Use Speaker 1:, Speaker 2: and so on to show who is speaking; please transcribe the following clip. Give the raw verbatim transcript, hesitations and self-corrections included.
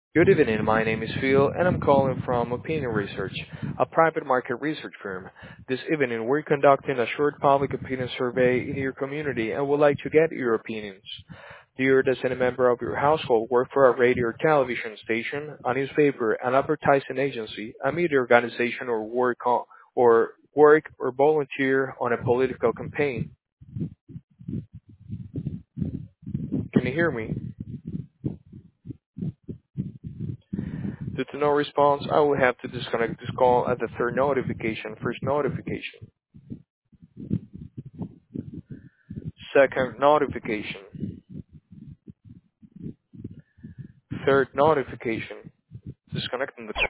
Speaker 1: Good evening. My name is Phil, and I'm calling from Opinion Research, a private market research firm. This evening, we're conducting a short public opinion survey in your community and would like to get your opinions. Do you, does any member of your household work for a radio or television station, a newspaper, an advertising agency, a media organization, or work on, or work or volunteer on a political campaign? Can you hear me? Due to no response, I will have to disconnect this call at the third notification. First notification. Second notification. Third notification. Disconnecting the